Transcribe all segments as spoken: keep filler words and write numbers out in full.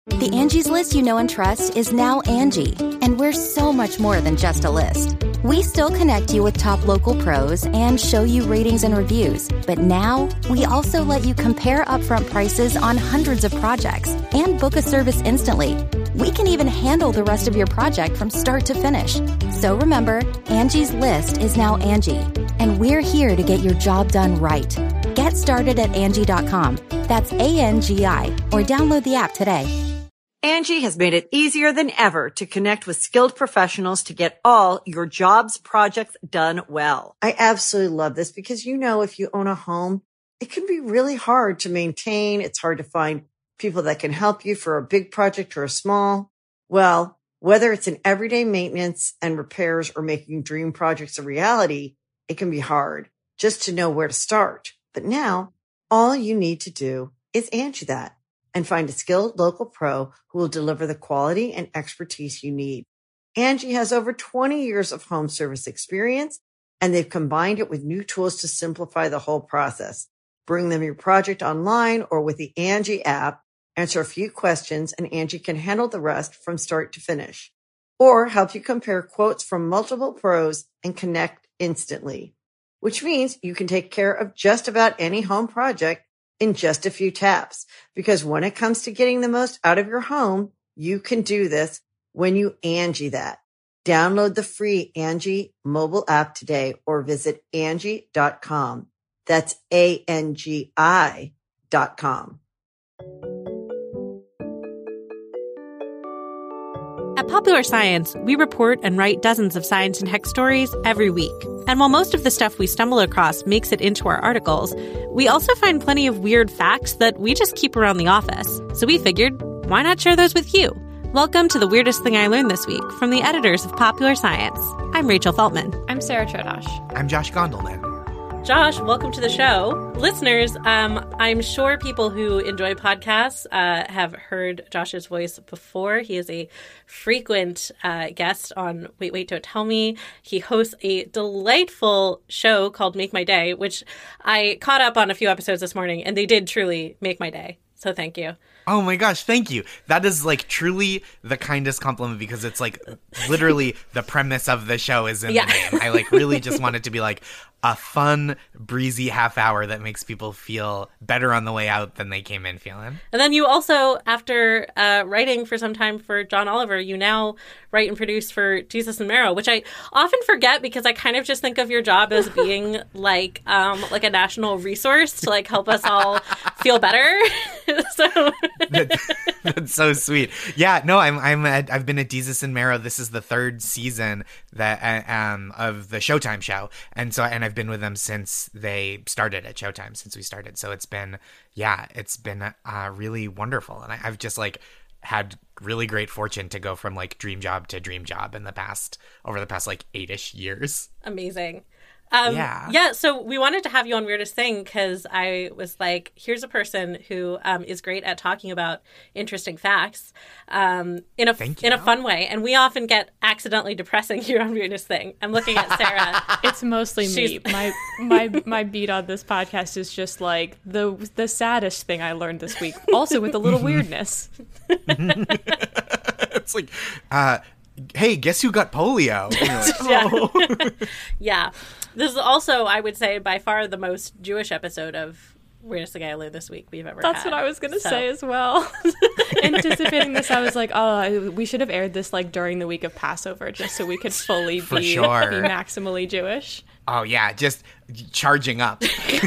The Angie's List you know and trust is now Angie, and we're so much more than just a list. We still connect you with top local pros and show you ratings and reviews, but now we also let you compare upfront prices on hundreds of projects and book a service instantly. We can even handle the rest of your project from start to finish. So remember, Angie's List is now Angie, and we're here to get your job done right. Get started at Angie dot com. That's A N G I, or download the app today. Angie has made it easier than ever to connect with skilled professionals to get all your jobs projects done well. I absolutely love this because, you know, if you own a home, it can be really hard to maintain. It's hard to find people that can help you for a big project or a small. Well, whether it's in everyday maintenance and repairs or making dream projects a reality, it can be hard just to know where to start. But now all you need to do is Angie that and find a skilled local pro who will deliver the quality and expertise you need. Angie has over twenty years of home service experience, and they've combined it with new tools to simplify the whole process. Bring them your project online or with the Angie app, answer a few questions, and Angie can handle the rest from start to finish. Or help you compare quotes from multiple pros and connect instantly, which means you can take care of just about any home project in just a few taps. Because when it comes to getting the most out of your home, you can do this when you Angie that. Download the free Angie mobile app today or visit Angie dot com. That's A N G I dot com. At Popular Science, we report and write dozens of science and tech stories every week. And while most of the stuff we stumble across makes it into our articles, we also find plenty of weird facts that we just keep around the office. So we figured, why not share those with you? Welcome to The Weirdest Thing I Learned This Week from the editors of Popular Science. I'm Rachel Feltman. I'm Sarah Chodosh. I'm Josh Gondelman. Josh, welcome to the show. Listeners, um, I'm sure people who enjoy podcasts uh, have heard Josh's voice before. He is a frequent uh, guest on Wait, Wait, Don't Tell Me. He hosts a delightful show called Make My Day, which I caught up on a few episodes this morning, and they did truly make my day. So thank you. Oh my gosh, thank you. That is like truly the kindest compliment because it's like literally the premise of the show is in yeah. the name. I like really just want it to be like a fun, breezy half hour that makes people feel better on the way out than they came in feeling. And then you also, after uh, writing for some time for John Oliver, you now write and produce for Jesus and Marrow, which I often forget because I kind of just think of your job as being like um, like a national resource to like help us all feel better. so that, that's so sweet. Yeah, no, I'm I'm at, I've been at Jesus and Marrow. This is the third season that uh, um of the Showtime show, and so and I've been with them since they started at Showtime. Since we started, so it's been yeah, it's been uh, really wonderful, and I, I've just like had really great fortune to go from like dream job to dream job in the past over the past like eight-ish years. Amazing. Um, yeah. Yeah. So we wanted to have you on Weirdest Thing because I was like, here's a person who um, is great at talking about interesting facts um, in a Thank in you. a fun way. And we often get accidentally depressing here on Weirdest Thing. I'm looking at Sarah. It's mostly me. My my my beat on this podcast is just like the the saddest thing I learned this week. Also with a little weirdness. It's like, uh, hey, guess who got polio? And you're like, oh. Yeah. This is also, I would say, by far the most Jewish episode of Weirdest Thing I Learned This Week we've ever That's had. what I was going to So. say as well. Anticipating this, I was like, oh, we should have aired this like during the week of Passover just so we could fully For be, sure. be maximally Jewish. Oh, yeah, just charging up.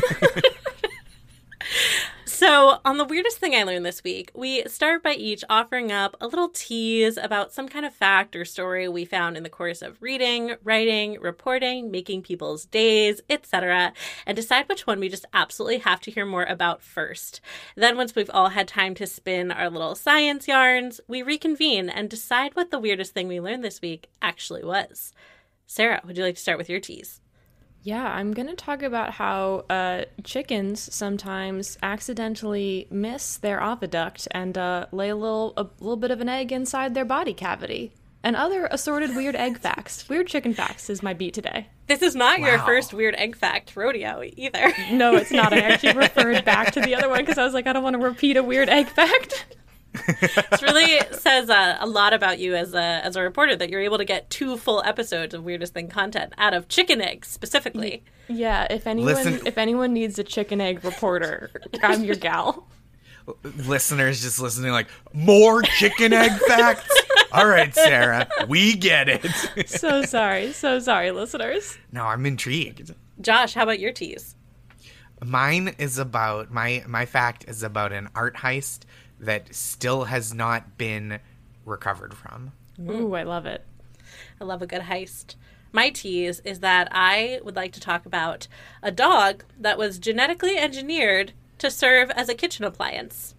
So on the Weirdest Thing I Learned This Week, we start by each offering up a little tease about some kind of fact or story we found in the course of reading, writing, reporting, making people's days, et cetera, and decide which one we just absolutely have to hear more about first. Then once we've all had time to spin our little science yarns, we reconvene and decide what the weirdest thing we learned this week actually was. Sarah, would you like to start with your tease? Yeah, I'm going to talk about how uh, chickens sometimes accidentally miss their oviduct and uh, lay a little a little bit of an egg inside their body cavity. And other assorted weird egg facts. Weird chicken facts is my beat today. This is not Wow. your first weird egg fact rodeo either. No, it's not. I actually referred back to the other one because I was like, I don't want to repeat a weird egg fact. It really says uh, a lot about you as a as a reporter that you're able to get two full episodes of Weirdest Thing content out of chicken eggs specifically. Yeah, if anyone Listen- if anyone needs a chicken egg reporter, I'm your gal. Listeners just listening like, more chicken egg facts? All right, Sarah, we get it. So sorry, so sorry, listeners. No, I'm intrigued. Josh, how about your tease? Mine is about, my, my fact is about an art heist that still has not been recovered from. Ooh, I love it. I love a good heist. My tease is that I would like to talk about a dog that was genetically engineered to serve as a kitchen appliance.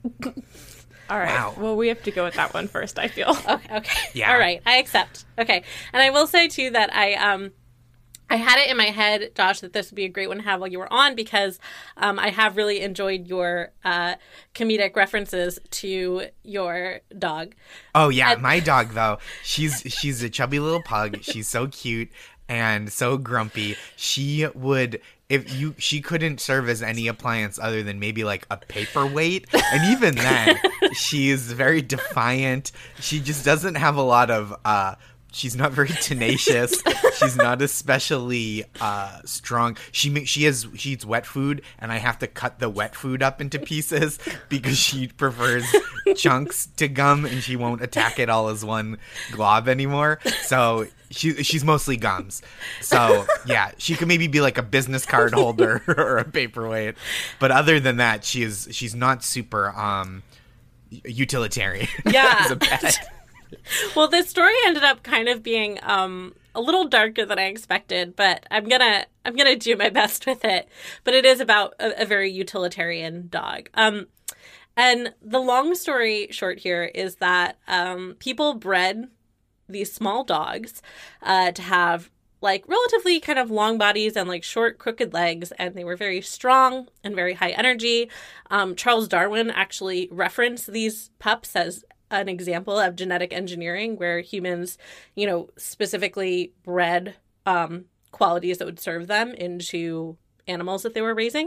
All right. Wow. Well, we have to go with that one first, I feel. Okay, okay. Yeah. All right, I accept. Okay. And I will say, too, that I um, I had it in my head, Josh, that this would be a great one to have while you were on because um, I have really enjoyed your uh, comedic references to your dog. Oh, yeah. And- My dog, though, she's she's a chubby little pug. She's so cute and so grumpy. She would... If you, she couldn't serve as any appliance other than maybe like a paperweight, and even then, she is very defiant. She just doesn't have a lot of. Uh, she's not very tenacious. She's not especially uh, strong. She ma- she has she eats wet food, and I have to cut the wet food up into pieces because she prefers chunks to gum, and she won't attack it all as one glob anymore. So. She she's mostly gums. So, yeah, she could maybe be like a business card holder or a paperweight. But other than that, she is she's not super um utilitarian. Yeah. as a pet. Well, this story ended up kind of being um, a little darker than I expected, but I'm gonna I'm gonna do my best with it. But it is about a, a very utilitarian dog. Um, and the long story short here is that um, people bred these small dogs uh, to have like relatively kind of long bodies and like short crooked legs, and they were very strong and very high energy. Um, Charles Darwin actually referenced these pups as an example of genetic engineering where humans, you know, specifically bred um, qualities that would serve them into animals that they were raising.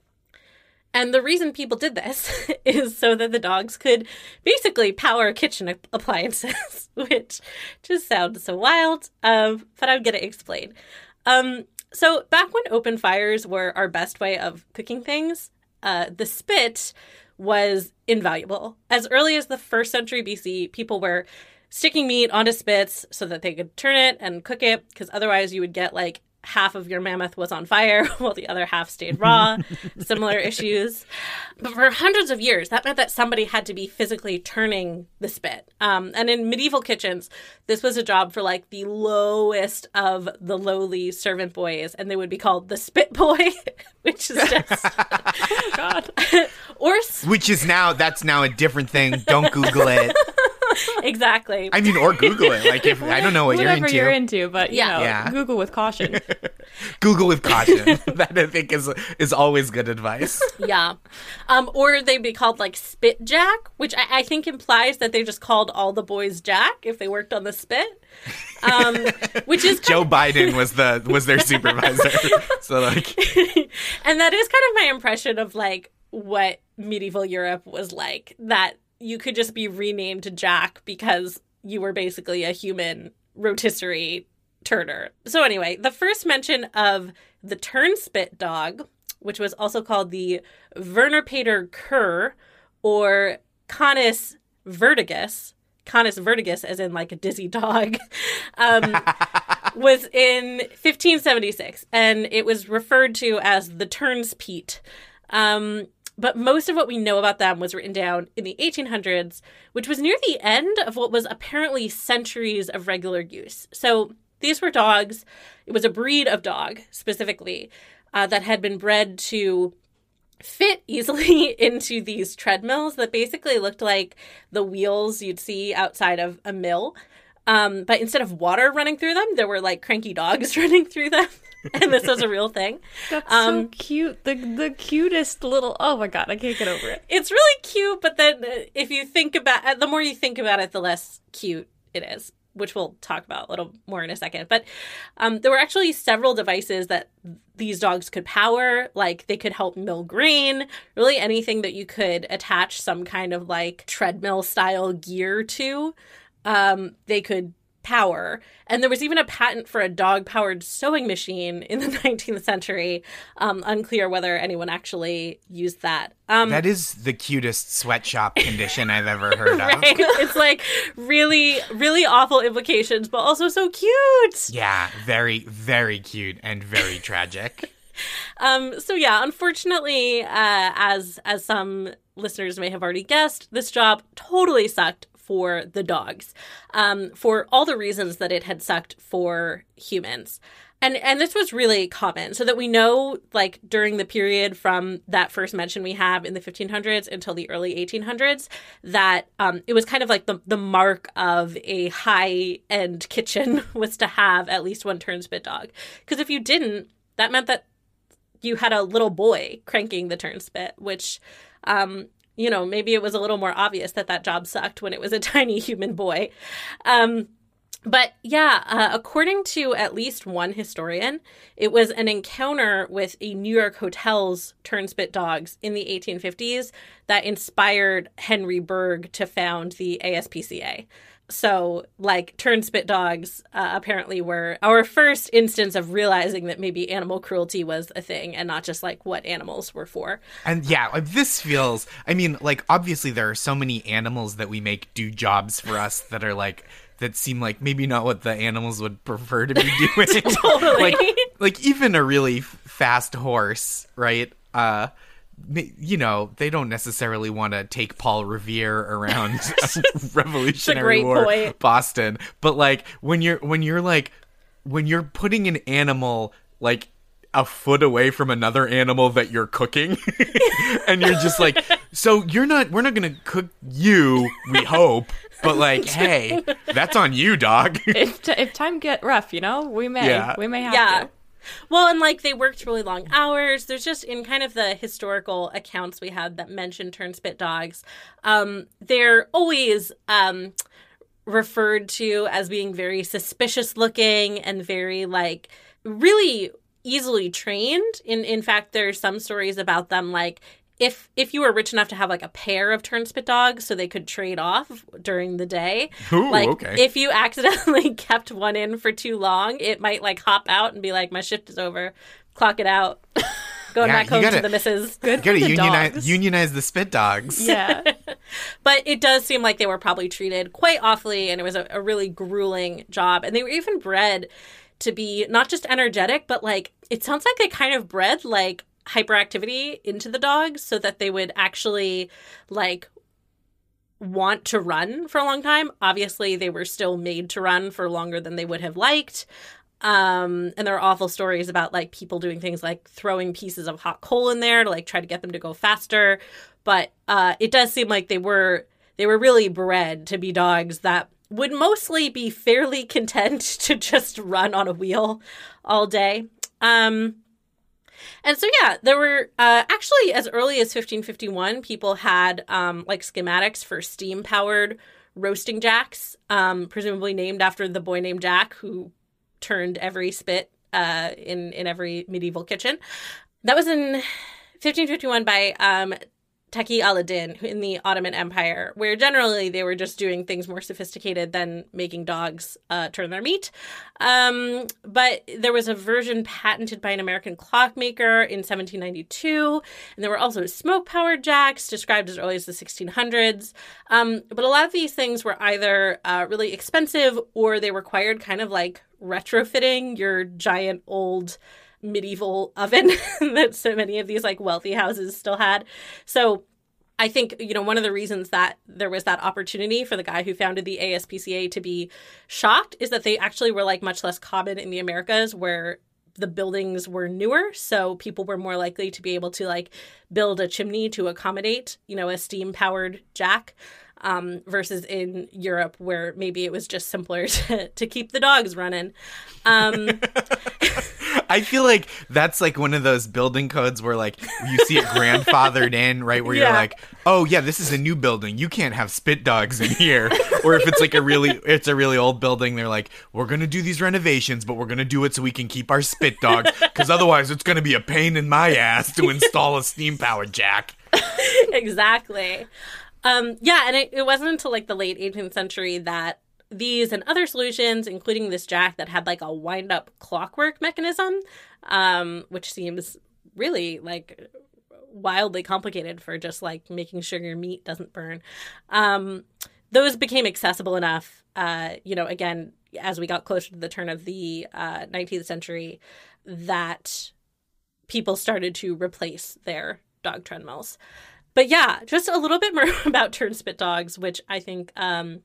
And the reason people did this is so that the dogs could basically power kitchen appliances, which just sounds so wild, um, but I'm going to explain. Um, so back when open fires were our best way of cooking things, uh, the spit was invaluable. As early as the first century B C, people were sticking meat onto spits so that they could turn it and cook it, because otherwise you would get like half of your mammoth was on fire while the other half stayed raw. Similar issues. But for hundreds of years, that meant that somebody had to be physically turning the spit. Um, and in medieval kitchens, this was a job for like the lowest of the lowly servant boys, and they would be called the spit boy, which is just... Oh, God. or... Which is now, that's now a different thing. Don't Google it. Exactly. I mean, or Google it. Like, if I don't know what Whatever you're into. you're into, but, you Yeah. know, Yeah. Google with caution. Google with caution. That I think is is always good advice. Yeah. Um, or they'd be called like spit jack, which I, I think implies that they just called all the boys Jack if they worked on the spit. Um, which is Joe kind Biden was the was their supervisor. So like of, and that is kind of my impression of like what medieval Europe was like, that you could just be renamed to Jack because you were basically a human rotisserie turner. So anyway, the first mention of the turnspit dog, which was also called the Vernerpater cur or Canis vertigus, Canis vertigus as in like a dizzy dog, um, was in fifteen seventy-six, and it was referred to as the turnspete. Um, but most of what we know about them was written down in the eighteen hundreds, which was near the end of what was apparently centuries of regular use. So these were dogs. It was a breed of dog, specifically, uh, that had been bred to fit easily into these treadmills that basically looked like the wheels you'd see outside of a mill. Um, but instead of water running through them, there were, like, cranky dogs running through them. And this was a real thing. That's Um, so cute. The the cutest little... Oh, my God. I can't get over it. It's really cute, but then uh, if you think about it, the more you think about it, the less cute it is. which we'll talk about a little more in a second. But um, there were actually several devices that these dogs could power, like they could help mill grain, really anything that you could attach some kind of like treadmill style gear to, um, they could power. And there was even a patent for a dog-powered sewing machine in the nineteenth century. Um, unclear whether anyone actually used that. Um, that is the cutest sweatshop condition I've ever heard right? of. It's like really, really awful implications, but also so cute. Yeah, very, very cute and very tragic. Um, so yeah, unfortunately, uh, as as some listeners may have already guessed, this job totally sucked for the dogs, um, for all the reasons that it had sucked for humans. And and this was really common, so that we know, like, during the period from that first mention we have in the fifteen hundreds until the early eighteen hundreds, that um, it was kind of like the, the mark of a high-end kitchen was to have at least one turnspit dog. Because if you didn't, that meant that you had a little boy cranking the turnspit, which... Um, you know, maybe it was a little more obvious that that job sucked when it was a tiny human boy. Um, but yeah, uh, according to at least one historian, it was an encounter with a New York hotel's turnspit dogs in the eighteen fifties that inspired Henry Bergh to found the A S P C A. So, like, turnspit dogs uh, apparently were our first instance of realizing that maybe animal cruelty was a thing and not just, like, what animals were for. And, yeah, like, this feels... I mean, like, obviously there are so many animals that we make do jobs for us that are, like... that seem like maybe not what the animals would prefer to be doing. Totally. like, like, even a really fast horse, right? Uh... You know, they don't necessarily want to take Paul Revere around Revolutionary War point. Boston, but like when you're when you're like when you're putting an animal like a foot away from another animal that you're cooking, and you're just like, so you're not we're not gonna cook you, we hope, but like, hey, that's on you, dog. if t- if time get rough, you know, we may yeah. we may have yeah. to. Well, and, like, they worked really long hours. There's just, in kind of the historical accounts we had that mention turnspit dogs, um, they're always um, referred to as being very suspicious looking and very, like, really easily trained. In in fact, there's some stories about them, like, If if you were rich enough to have, like, a pair of turnspit dogs so they could trade off during the day, Ooh, like, okay. if you accidentally kept one in for too long, it might, like, hop out and be like, my shift is over, clock it out, going yeah, back home gotta, to the missus. Good you for gotta the unionize, dogs. unionize the spit dogs. Yeah. But it does seem like they were probably treated quite awfully, and it was a, a really grueling job. And they were even bred to be not just energetic, but, like, it sounds like they kind of bred, like, hyperactivity into the dogs so that they would actually, like, want to run for a long time. Obviously, they were still made to run for longer than they would have liked. Um, and there are awful stories about, like, people doing things like throwing pieces of hot coal in there to, like, try to get them to go faster. But uh, it does seem like they were they were really bred to be dogs that would mostly be fairly content to just run on a wheel all day. Um And so, yeah, there were uh, actually as early as fifteen fifty-one, people had um, like schematics for steam powered roasting jacks, um, presumably named after the boy named Jack who turned every spit uh, in, in every medieval kitchen. That was in fifteen fifty-one by um, Taqi al-Din in the Ottoman Empire, where generally they were just doing things more sophisticated than making dogs uh, turn their meat. Um, but there was a version patented by an American clockmaker in seventeen ninety-two, and there were also smoke-powered jacks described as early as the sixteen hundreds. Um, but a lot of these things were either uh, really expensive or they required kind of like retrofitting your giant old medieval oven that so many of these like wealthy houses still had. So I think, you know, one of the reasons that there was that opportunity for the guy who founded the A S P C A to be shocked is that they actually were like much less common in the Americas where the buildings were newer. So people were more likely to be able to like build a chimney to accommodate, you know, a steam powered jack. Um, versus in Europe where maybe it was just simpler to, to keep the dogs running. Um, I feel like that's like one of those building codes where like you see it grandfathered in, right? Where Yeah. you're like, oh yeah, this is a new building. You can't have spit dogs in here. Or if it's like a really, it's a really old building, they're like, we're going to do these renovations, but we're going to do it so we can keep our spit dogs. Because otherwise it's going to be a pain in my ass to install a steam powered jack. Exactly. Um, yeah, and it, it wasn't until like the late eighteenth century that these and other solutions, including this jack that had like a wind-up clockwork mechanism, um, which seems really like wildly complicated for just like making sure your meat doesn't burn. Um, those became accessible enough, uh, you know, again, as we got closer to the turn of the uh, nineteenth century, that people started to replace their dog treadmills. But yeah, just a little bit more about Turnspit dogs, which I think um,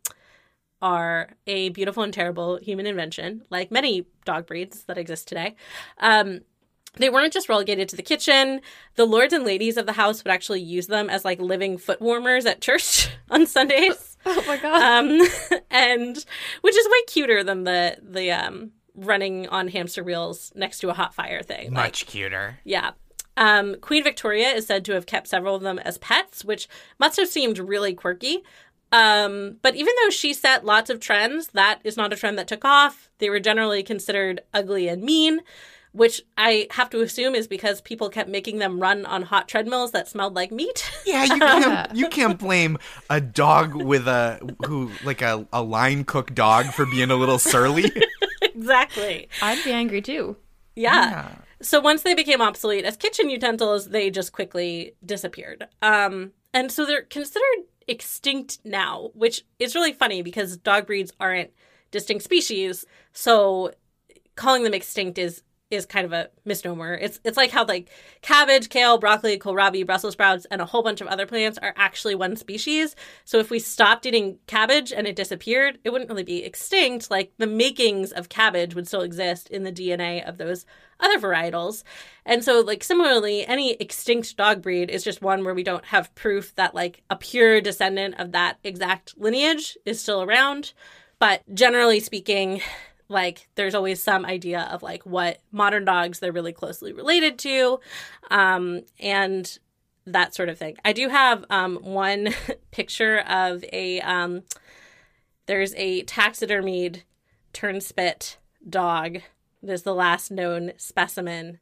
are a beautiful and terrible human invention, like many dog breeds that exist today. Um, they weren't just relegated to the kitchen. The lords and ladies of the house would actually use them as like living foot warmers at church on Sundays. Oh my god. Um, and which is way cuter than the the um, running on hamster wheels next to a hot fire thing. Much Like, cuter. yeah. Um, Queen Victoria is said to have kept several of them as pets, which must have seemed really quirky. Um, but even though she set lots of trends, that is not a trend that took off. They were generally considered ugly and mean, which I have to assume is because people kept making them run on hot treadmills that smelled like meat. Yeah, you can't you can't blame a dog with a who like a, a line cook dog for being a little surly. Exactly. I'd be angry too. Yeah. Yeah. So once they became obsolete as kitchen utensils, they just quickly disappeared. Um, and so they're considered extinct now, which is really funny because dog breeds aren't distinct species. So calling them extinct is is kind of a misnomer. It's it's like how like cabbage, kale, broccoli, kohlrabi, Brussels sprouts, and a whole bunch of other plants are actually one species. So if we stopped eating cabbage and it disappeared, it wouldn't really be extinct. Like the makings of cabbage would still exist in the D N A of those other varietals. And so like similarly, any extinct dog breed is just one where we don't have proof that like a pure descendant of that exact lineage is still around. But generally speaking, like there's always some idea of like what modern dogs they're really closely related to, um, and that sort of thing. I do have um, one picture of a, um, there's a taxidermied Turnspit dog. There's the last known specimen.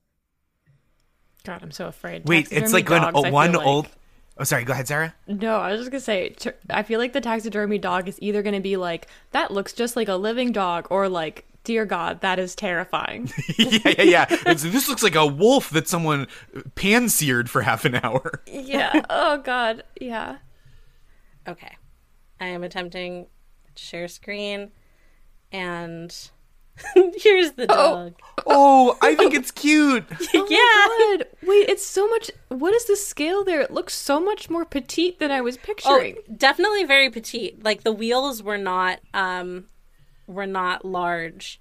God, I'm so afraid. Wait, it's Taxidermy like an, dogs, I a, feel one like- old. Oh, sorry. Go ahead, Sarah. No, I was just gonna say, ter- I feel like the taxidermy dog is either gonna be like, that looks just like a living dog, or like, dear God, that is terrifying. yeah, yeah, yeah. It's, this looks like a wolf that someone pan-seared for half an hour. Yeah. Oh God. Yeah. Okay. I am attempting to share screen, and here's the dog. Oh, I think it's cute. Oh Yeah. my God. Wait, it's so much. What is the scale there? It looks so much more petite than I was picturing. Oh, definitely very petite. Like the wheels were not um were not large.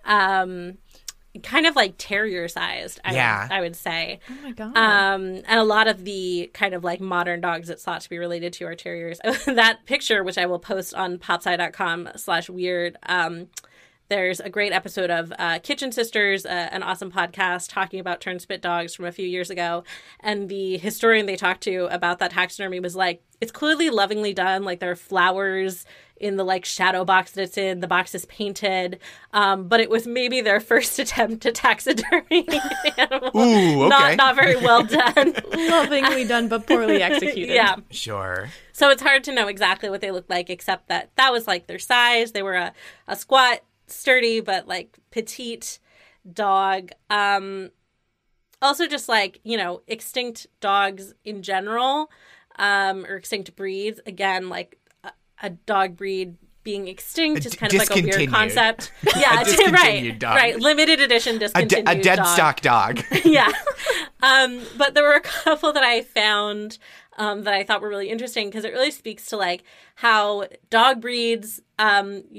Um kind of like terrier sized, I Yeah. would, I would say. Oh my God. Um and a lot of the kind of like modern dogs it's thought to be related to are terriers. That picture, which I will post on popsci.com slash weird, um there's a great episode of uh, Kitchen Sisters, uh, an awesome podcast talking about Turnspit dogs from a few years ago. And the historian they talked to about that taxidermy was like, it's clearly lovingly done. Like there are flowers in the like shadow box that it's in. The box is painted. Um, but it was maybe their first attempt to taxidermy animal. Ooh, okay. Not, not very well done. Lovingly done, but poorly executed. Yeah. Sure. So it's hard to know exactly what they looked like, except that that was like their size. They were a, a squat, sturdy but like petite dog. Um also just like, you know, extinct dogs in general, um or extinct breeds, again, like a, a dog breed being extinct A is d- kind of like a weird discontinued. concept. A Yeah, discontinued right. dog. Right. Limited edition A, de- discontinued a dead dog. stock dog. Yeah. Um, but there were a couple that I found um, that I thought were really interesting because it really speaks to like how dog breeds, um, you know,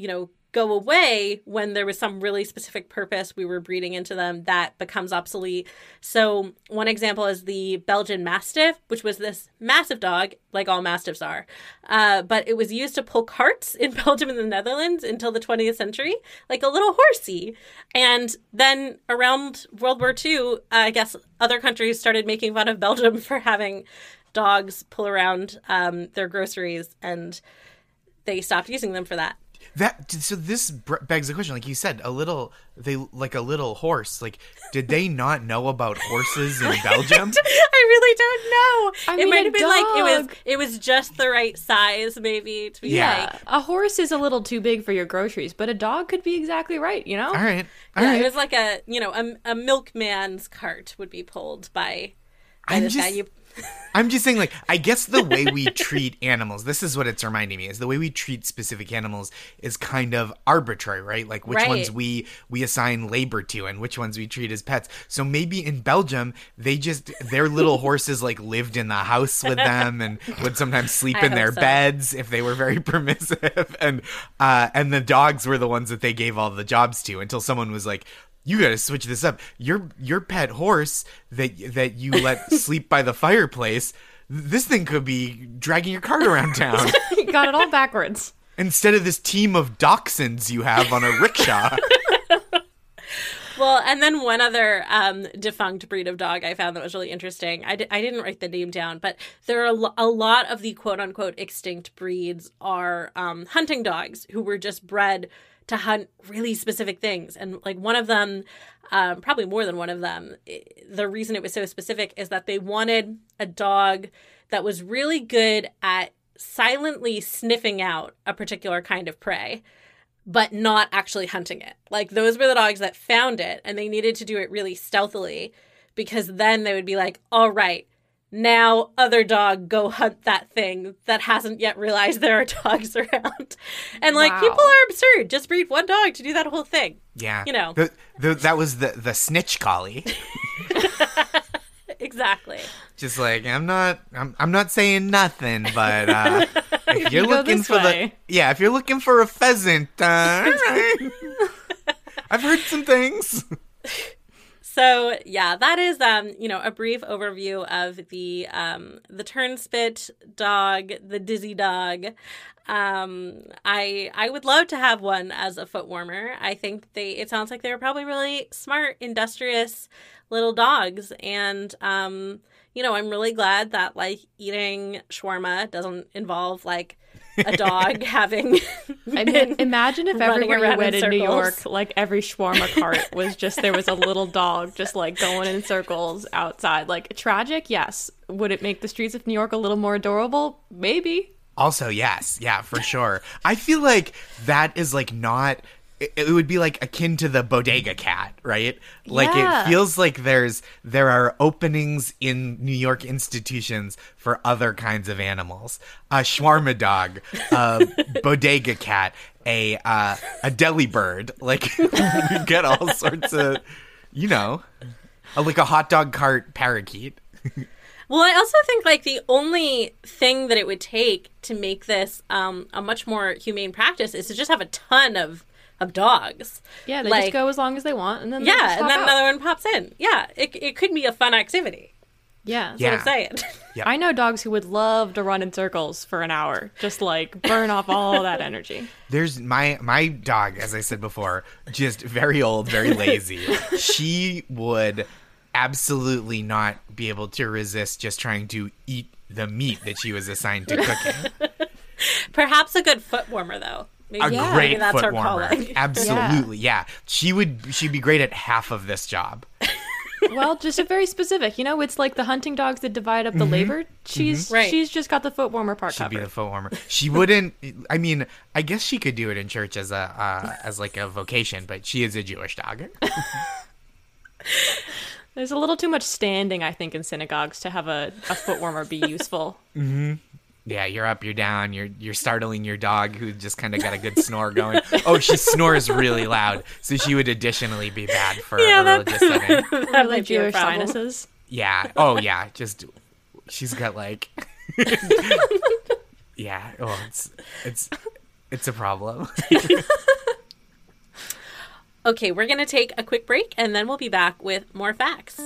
go away when there was some really specific purpose we were breeding into them that becomes obsolete. So one example is the Belgian Mastiff, which was this massive dog, like all Mastiffs are. Uh, but it was used to pull carts in Belgium and the Netherlands until the twentieth century, like a little horsey. And then around World War Two, uh, I guess other countries started making fun of Belgium for having dogs pull around um, their groceries, and they stopped using them for that. That so this begs the question, like you said, a little they like a little horse. Like, did they not know about horses in Belgium? I really don't know. I it mean, might a have been like it was dog. it was just the right size, maybe to be Yeah. like. A horse is a little too big for your groceries, but a dog could be exactly right, you know? All right, all Yeah, right. it was like a you know a, a milkman's cart would be pulled by, by I'm this just- guy. You, I'm just saying, like, I guess the way we treat animals, this is what it's reminding me, is the way we treat specific animals is kind of arbitrary, right? Like, which Right. ones we we assign labor to and which ones we treat as pets. So maybe in Belgium, they just, their little horses, like, lived in the house with them and would sometimes sleep I in their hope so. beds if they were very permissive. And, uh, and the dogs were the ones that they gave all the jobs to until someone was like, you got to switch this up. Your your pet horse that that you let sleep by the fireplace, this thing could be dragging your cart around town You got it all backwards. instead of this team of dachshunds you have on a rickshaw. well, and then one other um, defunct breed of dog I found that was really interesting. I, di- I didn't write the name down, but there are a, lo- a lot of the quote unquote extinct breeds are um, hunting dogs who were just bred to hunt really specific things. And like one of them, um, probably more than one of them, I- the reason it was so specific is that they wanted a dog that was really good at silently sniffing out a particular kind of prey, but not actually hunting it. Like those were the dogs that found it, and they needed to do it really stealthily, because then they would be like, all right, now other dog, go hunt that thing that hasn't yet realized there are dogs around. And like Wow. people are absurd. Just breed one dog to do that whole thing. Yeah, You know. the, the, that was the the snitch collie. Exactly. Just like, I'm not, I'm, I'm not saying nothing, but uh, if you're Go looking this for way. the, yeah, if you're looking for a pheasant, uh, all right. I've heard some things. So yeah, that is um, you know, a brief overview of the um the turnspit dog, the dizzy dog. Um I I would love to have one as a foot warmer. I think they it sounds like they were probably really smart, industrious little dogs, and um you know, I'm really glad that like eating shawarma doesn't involve like a dog having I been mean, imagine if running everywhere you around went in in New circles. York, like every shawarma cart was just, there was a little dog just like going in circles outside. Like, tragic, yes. Would it make the streets of New York a little more adorable? Maybe. Also, yes, yeah, for sure. I feel like that is like not. It, it would be like akin to the bodega cat, right? Like Yeah. it feels like there's there are openings in New York institutions for other kinds of animals. A shawarma dog, a bodega cat, a uh, a deli bird. Like you get all sorts of, you know, a, like a hot dog cart parakeet. Well, I also think like the only thing that it would take to make this um, a much more humane practice is to just have a ton of of dogs. Yeah, they Like- just go as long as they want, and then they just Yeah, and hop then out. another one pops in. Yeah, it it could be a fun activity. Yeah. That's Yeah. what I'm saying. Yeah. I know dogs who would love to run in circles for an hour, just like burn off all that energy. There's my my dog, as I said before, just very old, very lazy. She would absolutely not be able to resist just trying to eat the meat that she was assigned to cooking. Perhaps a good foot warmer though. Maybe, A Yeah. great maybe that's foot her warmer. calling. Absolutely, yeah. She would she'd be great at half of this job. Well, just a very specific. You know, it's like the hunting dogs that divide up the labor. She's Right. she's just got the foot warmer part She'd be covered. the foot warmer. She wouldn't. I mean, I guess she could do it in church as a uh, as like a vocation, but she is a Jewish dog. There's a little too much standing, I think, in synagogues to have a, a foot warmer be useful. Yeah, you're up, you're down, you're you're startling your dog who just kind of got a good snore going. Oh, she snores really loud, so she would additionally be bad for Yeah, a that- religious setting. That Really might be a Jewish problem. sinuses. Yeah. Oh, yeah. Just she's got like. Yeah. Oh, it's it's it's a problem. Okay, we're going to take a quick break, and then we'll be back with more facts.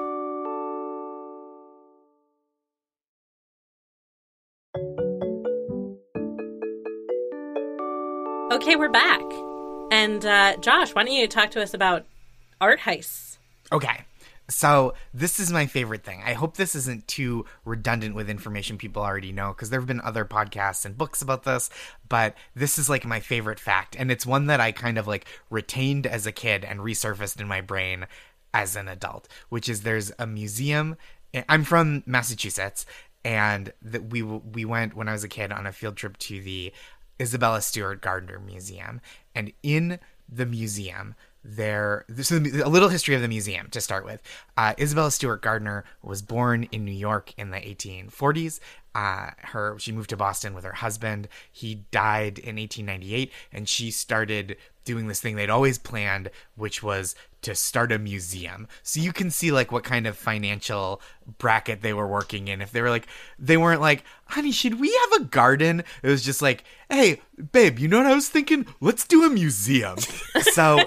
Okay, we're back. And uh, Josh, why don't you talk to us about art heists? Okay. So this is my favorite thing. I hope this isn't too redundant with information people already know, because there have been other podcasts and books about this, but this is like my favorite fact. And it's one that I kind of like retained as a kid and resurfaced in my brain as an adult, which is there's a museum. I'm from Massachusetts, and that we we went when I was a kid on a field trip to the Isabella Stewart Gardner Museum. And in the museum, there this is a little history of the museum to start with. uh Isabella Stewart Gardner was born in New York in the eighteen forties. Uh her she moved to Boston with her husband. He died in eighteen ninety-eight, and she started doing this thing they'd always planned, which was to start a museum. So you can see like what kind of financial bracket they were working in. If they were like, they weren't like, honey, should we have a garden? It was just like, hey, babe, you know what I was thinking? Let's do a museum. So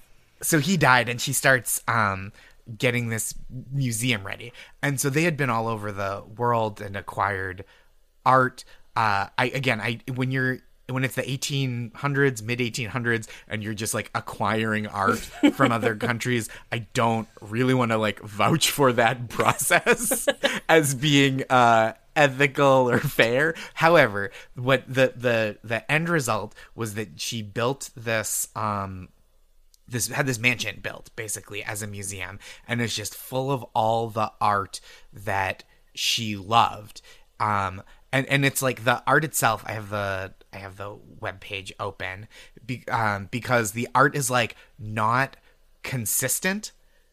So he died, and she starts um, getting this museum ready. And so they had been all over the world and acquired art. Uh, I again, I when you're when it's the eighteen hundreds, mid eighteen hundreds, and you're just like acquiring art from other countries, I don't really want to like vouch for that process as being uh, ethical or fair. However, what the the the end result was that she built this. Um, This had this mansion built basically as a museum, and it's just full of all the art that she loved. Um, and, and it's like the art itself. I have the I have the webpage open be, um, because the art is like not consistent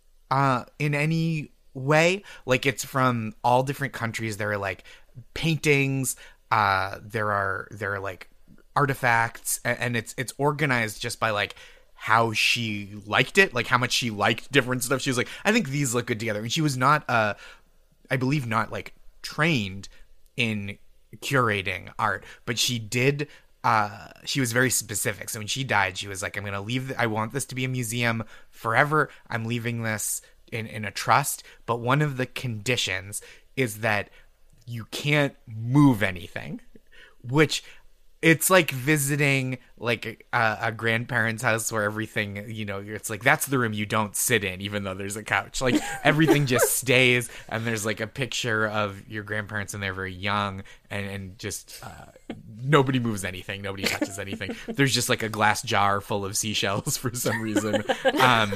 uh, in any way. Like it's from all different countries. There are like paintings. Uh, there are there are like artifacts, and, and it's it's organized just by like how she liked it, like how much she liked different stuff. She was like, I think these look good together. And she was not, uh, I believe not like trained in curating art, but she did, uh, she was very specific. So when she died, she was like, I'm going to leave, th- I want this to be a museum forever. I'm leaving this in, in a trust. But one of the conditions is that you can't move anything, which it's like visiting like a, a grandparent's house where everything, you know, it's like, that's the room you don't sit in, even though there's a couch. Like everything just stays, and there's like a picture of your grandparents and they're very young, and, and just uh, nobody moves anything. Nobody touches anything. There's just like a glass jar full of seashells for some reason. Um,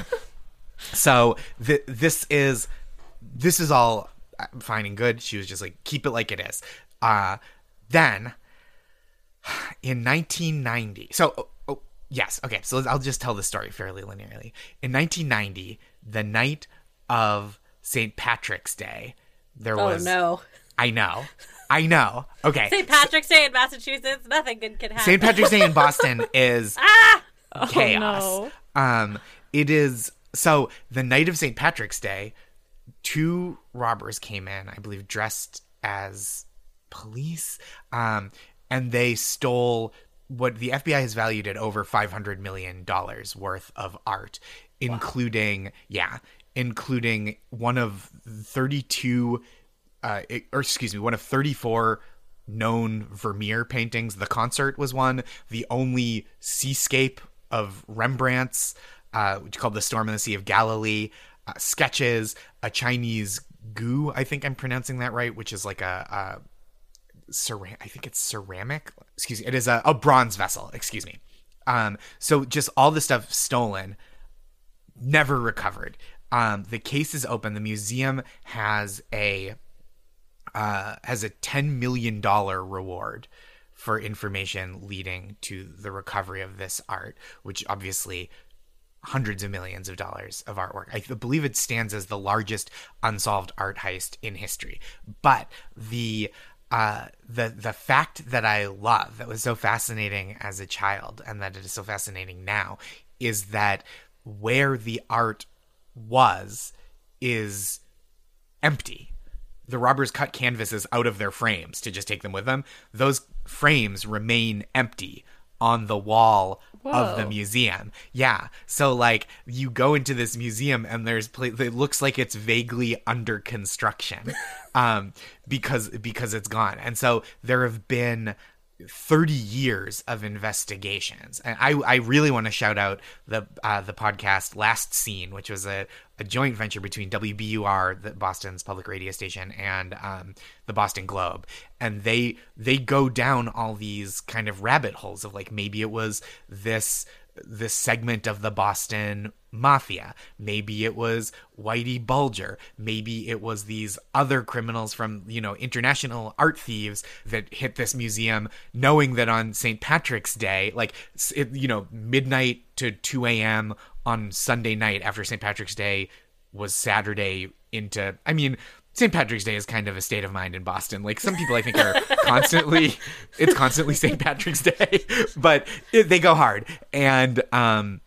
so th- this is, this is all fine and good. She was just like, keep it like it is. Uh, then... In nineteen ninety, so oh, oh, yes, okay, so I'll just tell the story fairly linearly. In nineteen ninety, the night of Saint Patrick's Day, there oh, was... Oh, no. I know. I know. Okay. Saint Patrick's Day in Massachusetts, nothing good can happen. Saint Patrick's Day in Boston is ah! chaos. Oh, no. Um, it is... So, the night of Saint Patrick's Day, two robbers came in, I believe, dressed as police, um... and they stole what the F B I has valued at over five hundred million dollars worth of art, including, wow. yeah, including one of thirty-two, uh, or excuse me, one of thirty-four known Vermeer paintings. The Concert was one. The only seascape of Rembrandt's, uh, called The Storm in the Sea of Galilee, uh, sketches, a Chinese gu, I think I'm pronouncing that right, which is like a... a Ceram- I think it's ceramic. Excuse me. It is a, a bronze vessel. Excuse me. Um, so just all the stuff stolen, never recovered. Um, the case is open. The museum has a uh, has a ten million dollars reward for information leading to the recovery of this art, which obviously hundreds of millions of dollars of artwork. I believe it stands as the largest unsolved art heist in history. But the Uh, the the fact that I love, that was so fascinating as a child, and that it is so fascinating now, is that where the art was is empty. The robbers cut canvases out of their frames to just take them with them. Those frames remain empty on the wall Whoa. of the museum. Yeah. So like you go into this museum and there's pla- it looks like it's vaguely under construction um because because it's gone. And so there have been thirty years of investigations. And I I really want to shout out the uh, the podcast Last Scene, which was a, a joint venture between W B U R, the Boston's public radio station, and um, the Boston Globe. And they they go down all these kind of rabbit holes of like, maybe it was this this segment of the Boston Mafia. Maybe it was Whitey Bulger. Maybe it was these other criminals from, you know, international art thieves that hit this museum knowing that on Saint Patrick's Day, like, it, you know, midnight to two a.m. on Sunday night after Saint Patrick's Day was Saturday into, I mean, Saint Patrick's Day is kind of a state of mind in Boston. Like, some people I think are constantly, it's constantly Saint Patrick's Day, but it, they go hard. And um,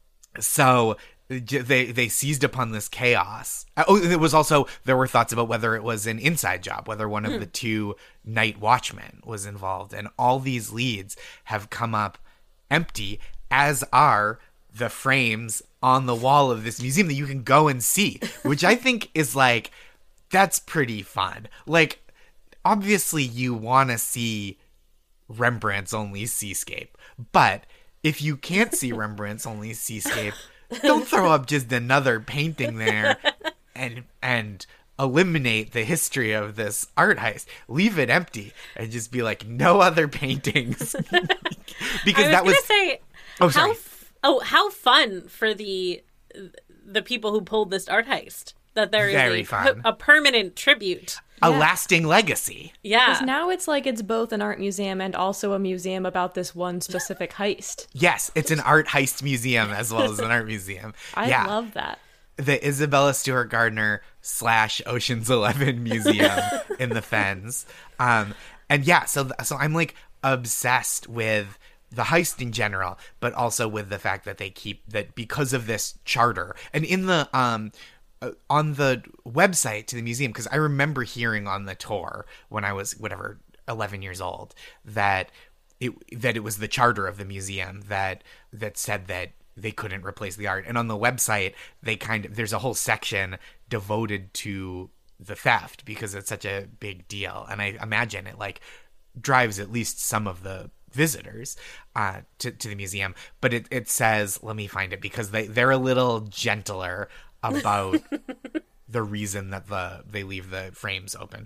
so they they seized upon this chaos. Oh, it was also, there were thoughts about whether it was an inside job, whether one of mm. the two night watchmen was involved. And all these leads have come up empty, as are the frames on the wall of this museum that you can go and see, which I think is like, that's pretty fun. Like, obviously you want to see Rembrandt's Only Seascape, but if you can't see Rembrandt's Only Seascape, don't throw up just another painting there and and eliminate the history of this art heist. Leave it empty and just be like, no other paintings. Because I was that was gonna say, oh sorry how f- oh how fun for the the people who pulled this art heist. That there is Very a, fun. a permanent tribute. a Yeah. lasting legacy. Yeah. Because now it's like it's both an art museum and also a museum about this one specific heist. Yes, it's an art heist museum as well as an art museum. I yeah. love that. The Isabella Stewart Gardner slash Ocean's Eleven museum in the Fens. Um, and yeah, so so I'm like obsessed with the heist in general, but also with the fact that they keep that because of this charter. And in the um uh, on the website to the museum, because I remember hearing on the tour when I was whatever eleven years old that it that it was the charter of the museum that that said that they couldn't replace the art. And on the website, they kind of, there's a whole section devoted to the theft because it's such a big deal. And I imagine it like drives at least some of the visitors uh, to, to the museum. But it, it says, let me find it, because they, they're a little gentler about the reason that the they leave the frames open.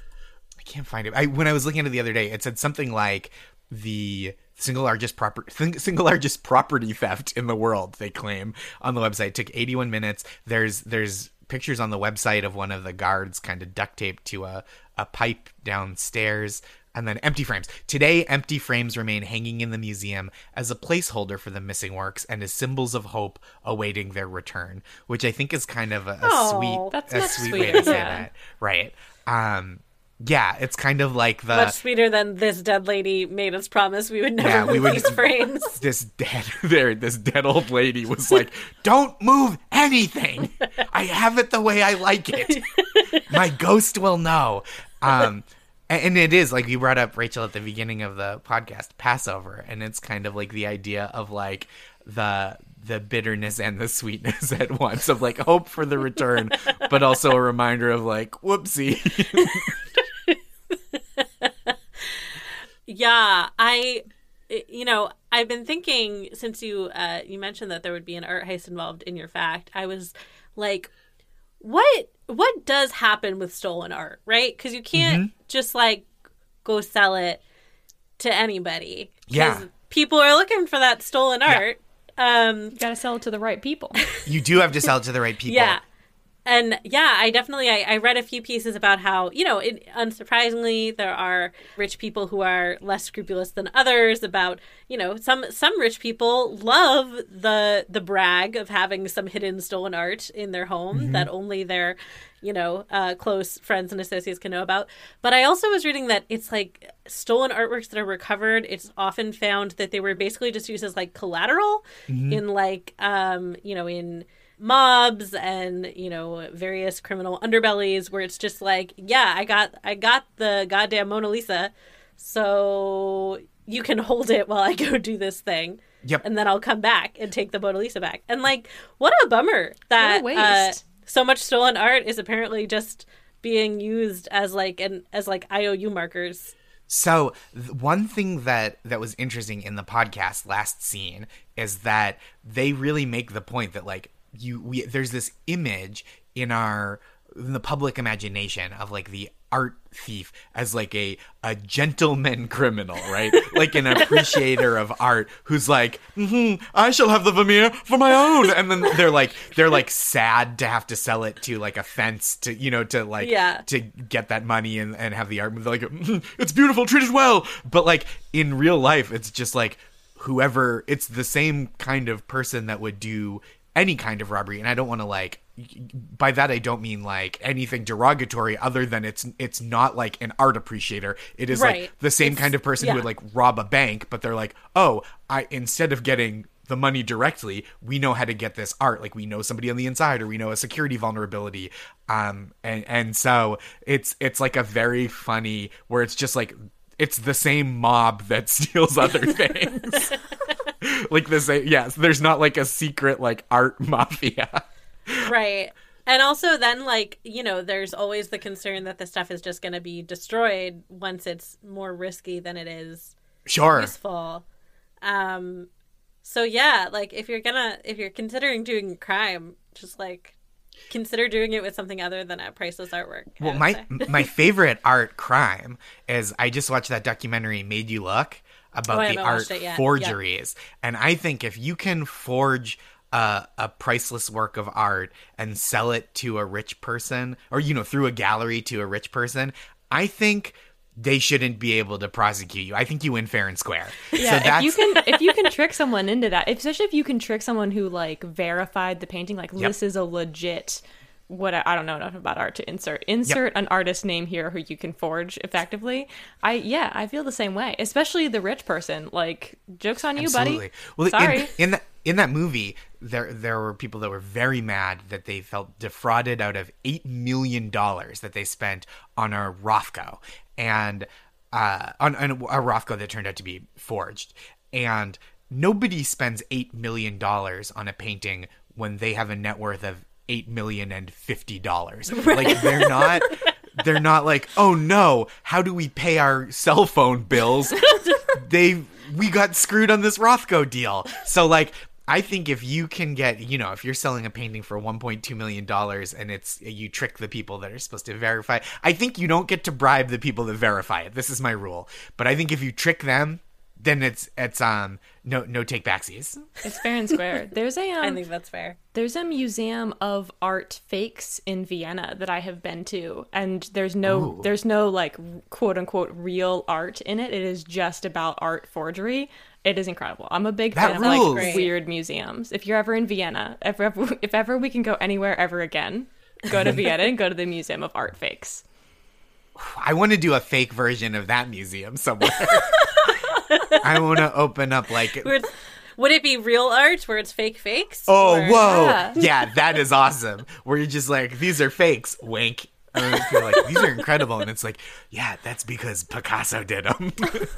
I can't find it. I, when I was looking at it the other day, it said something like the single largest proper single largest property theft in the world, they claim on the website. It took eighty-one minutes. There's there's pictures on the website of one of the guards kind of duct taped to a, a pipe downstairs, and then empty frames. Today, empty frames remain hanging in the museum as a placeholder for the missing works and as symbols of hope awaiting their return, which I think is kind of a, a Oh, sweet that's a much sweet way sweeter, to say yeah. that. Right. Um yeah, it's kind of like the Much sweeter than this dead lady made us promise we would never Yeah, we move would- these frames. this dead there this dead old lady was like, don't move anything, I have it the way I like it, my ghost will know. um and, and it is like you brought up, Rachel, at the beginning of the podcast, Passover, and it's kind of like the idea of like the the bitterness and the sweetness at once, of like hope for the return but also a reminder of like, whoopsie. Yeah, I, you know, I've been thinking since you uh, you mentioned that there would be an art heist involved in your fact. I was like, what what does happen with stolen art, right? Because you can't Mm-hmm. just like go sell it to anybody. 'Cause Yeah. people are looking for that stolen Yeah. art. Um, You gotta sell it to the right people. You do have to sell it to the right people. Yeah. And yeah, I definitely, I, I read a few pieces about how, you know, it, unsurprisingly, there are rich people who are less scrupulous than others about, you know, some some rich people love the the brag of having some hidden stolen art in their home Mm-hmm. that only their, you know, uh, close friends and associates can know about. But I also was reading that it's like stolen artworks that are recovered, it's often found that they were basically just used as like collateral Mm-hmm. in like, um, you know, in mobs and, you know, various criminal underbellies, where it's just like, yeah, I got I got the goddamn Mona Lisa, so you can hold it while I go do this thing. Yep. And then I'll come back and take the Mona Lisa back. And like, what a bummer that What a uh, waste. so much stolen art is apparently just being used as like an as like I O U markers. So th- one thing that that was interesting in the podcast Last Scene is that they really make the point that like you we there's this image in our in the public imagination of like the art thief as like a a gentleman criminal, right? Like an appreciator of art who's like, mm-hmm, I shall have the Vermeer for my own, and then they're like they're like sad to have to sell it to like a fence to you know to like Yeah. to get that money and, and have the art. They're like, mm, it's beautiful, treat it well. But like in real life, it's just like whoever. It's the same kind of person that would do any kind of robbery, and I don't want to like. By that I don't mean like anything derogatory other than it's it's not like an art appreciator. It is Right. like the same It's- kind of person yeah. who would like rob a bank, but they're like, oh, I instead of getting the money directly, we know how to get this art. Like we know somebody on the inside, or we know a security vulnerability. Um, and and so it's it's like a very funny where it's just like it's the same mob that steals other things. Like the same, yes. There's not like a secret like art mafia. Right. And also then, like, you know, there's always the concern that the stuff is just going to be destroyed once it's more risky than it is Sure. useful. Um, so, yeah, like, if you're gonna, if you're considering doing a crime, just, like, consider doing it with something other than a priceless artwork. I Well, would my say. my favorite art crime is I just watched that documentary Made You Look about Oh, I the haven't art watched it yet. forgeries. And I think if you can forge uh, a priceless work of art and sell it to a rich person, or, you know, through a gallery to a rich person, I think they shouldn't be able to prosecute you. I think you win fair and square. Yeah, so that's if you can if you can trick someone into that, especially if you can trick someone who like verified the painting, like Yep. this is a legit. What I, I don't know enough about art to insert insert an artist name here who you can forge effectively. I yeah, I feel the same way, especially the rich person. Like, joke's on you, Absolutely. buddy. Well, Sorry. in, in that in that movie, there there were people that were very mad that they felt defrauded out of eight million dollars that they spent on a Rothko, and uh, on, on a Rothko that turned out to be forged. And nobody spends eight million dollars on a painting when they have a net worth of eight million and fifty dollars. Like they're not. They're not like, oh no, how do we pay our cell phone bills? they we got screwed on this Rothko deal. So like I think if you can get, you know, if you're selling a painting for one point two million dollars and it's you trick the people that are supposed to verify, I think you don't get to bribe the people that verify it. This is my rule. But I think if you trick them, then it's it's um no no take backsies. It's fair and square. There's a um, I think that's fair. There's a museum of art fakes in Vienna that I have been to, and there's no Ooh. there's no like quote unquote real art in it. It is just about art forgery. It is incredible. I'm a big That fan rules. of like weird museums. If you're ever in Vienna, if ever, if ever we can go anywhere ever again, go to Vienna and go to the Museum of Art Fakes. I want to do a fake version of that museum somewhere. I want to open up like Where it's- would it be real art where it's fake fakes? oh Or- whoa Yeah. yeah that is awesome where you're just like these are fakes wink and then you're like these are incredible and it's like yeah that's because Picasso did them.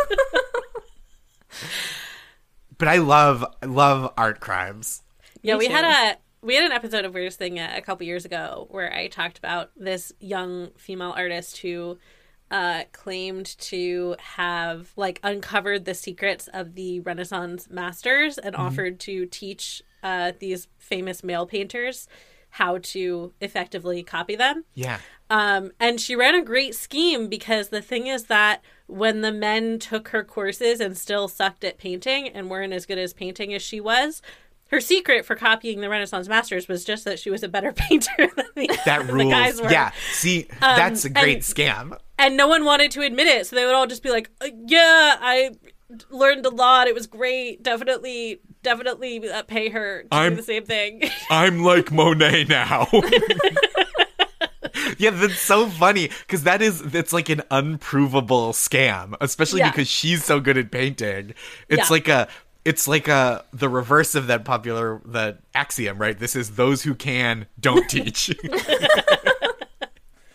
But I love love art crimes. Yeah, Me we too. had a we had an episode of Weirdest Thing a, a couple years ago where I talked about this young female artist who uh, claimed to have like uncovered the secrets of the Renaissance masters and Mm-hmm. offered to teach uh, these famous male painters how to effectively copy them. Yeah. Um, and she ran a great scheme because the thing is that when the men took her courses and still sucked at painting and weren't as good as painting as she was, her secret for copying the Renaissance masters was just that she was a better painter than the, That the rules. guys were. Yeah. See, that's a great and- scam. And no one wanted to admit it. So they would all just be like, uh, yeah, I learned a lot. It was great. Definitely, definitely uh, pay her to I'm- do the same thing. I'm like Monet now. Yeah, that's so funny because that is it's like an unprovable scam, especially Yeah. because she's so good at painting. It's Yeah. like a it's like a the reverse of that popular the axiom, right? This is those who can don't teach.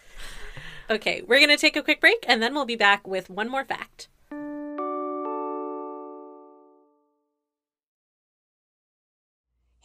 Okay, we're going to take a quick break and then we'll be back with one more fact.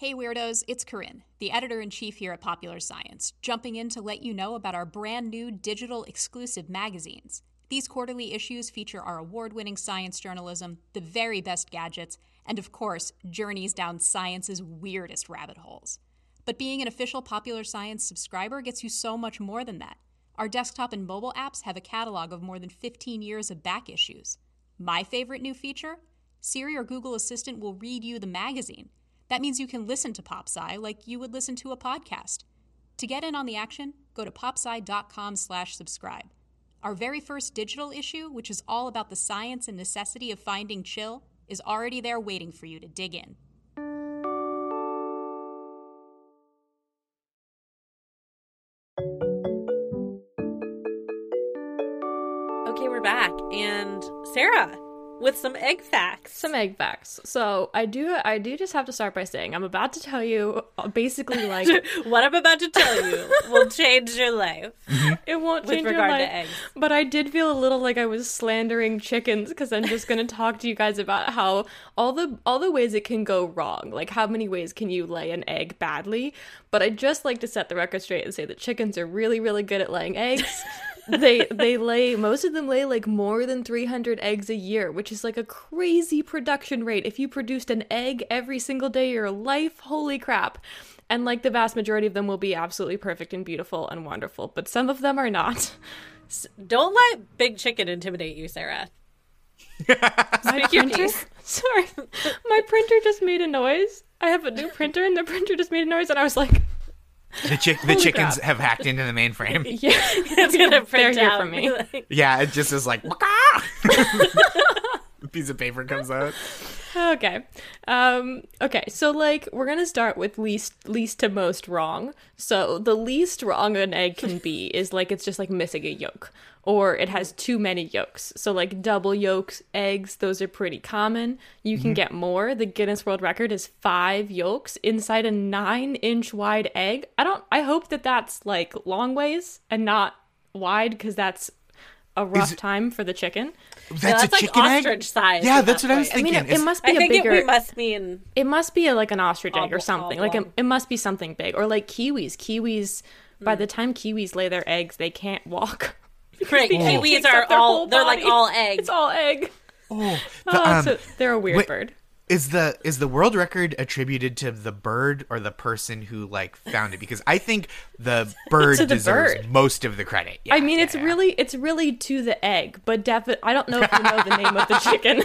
Hey Weirdos, it's Corinne, the editor-in-chief here at Popular Science, jumping in to let you know about our brand new digital exclusive magazines. These quarterly issues feature our award-winning science journalism, the very best gadgets, and of course, journeys down science's weirdest rabbit holes. But being an official Popular Science subscriber gets you so much more than that. Our desktop and mobile apps have a catalog of more than fifteen years of back issues. My favorite new feature? Siri or Google Assistant will read you the magazine. That means you can listen to PopSci like you would listen to a podcast. To get in on the action, go to popsci.com slash subscribe. Our very first digital issue, which is all about the science and necessity of finding chill, is already there waiting for you to dig in. Okay, we're back. And Sarah, with some egg facts. Some egg facts. So I do I do just have to start by saying I'm about to tell you basically like what I'm about to tell you will change your life. It won't with change regard your life. to eggs. But I did feel a little like I was slandering chickens because I'm just going to talk to you guys about how all the all the ways it can go wrong. Like how many ways can you lay an egg badly? But I'd just like to set the record straight and say that chickens are really really good at laying eggs. they they lay most of them lay like more than three hundred eggs a year, which is like a crazy production rate. If you produced an egg every single day of your life, holy crap. And like the vast majority of them will be absolutely perfect and beautiful and wonderful, but some of them are not. Don't let Big Chicken intimidate you, Sarah. My your printer, piece. sorry, my printer just made a noise. I have a new printer and the printer just made a noise and I was like, The chick, the Holy chickens crap. have hacked into the mainframe. yeah, It's gonna print they're here out. for me. Yeah, it just is like, a piece of paper comes out. Okay. Um, okay, so like we're gonna start with least least to most wrong. So the least wrong an egg can be is like it's just like missing a yolk. Or it has too many yolks. So like double yolks, eggs, those are pretty common. You can mm-hmm. get more. The Guinness World Record is five yolks inside a nine inch wide egg. I don't, I hope that that's like long ways and not wide because that's a rough it, time for the chicken. That's, yeah, that's a like chicken ostrich egg? size. Yeah, that's what point. I was thinking. I mean, it, it must be I a think bigger. It, it must be in. It must be a, like an ostrich egg Obl- or something. oblong. Like it, it must be something big. Or like kiwis. Kiwis. Mm. By the time kiwis lay their eggs, they can't walk. Right, oh. kiwis are all, they're like all egg. It's all egg. Oh, the, oh um, so they're a weird wait, bird. Is the is the world record attributed to the bird or the person who like found it? Because I think the bird the deserves bird. most of the credit. Yeah, I mean, yeah, it's yeah. really it's really to the egg, but definitely I don't know if you know the name of the chicken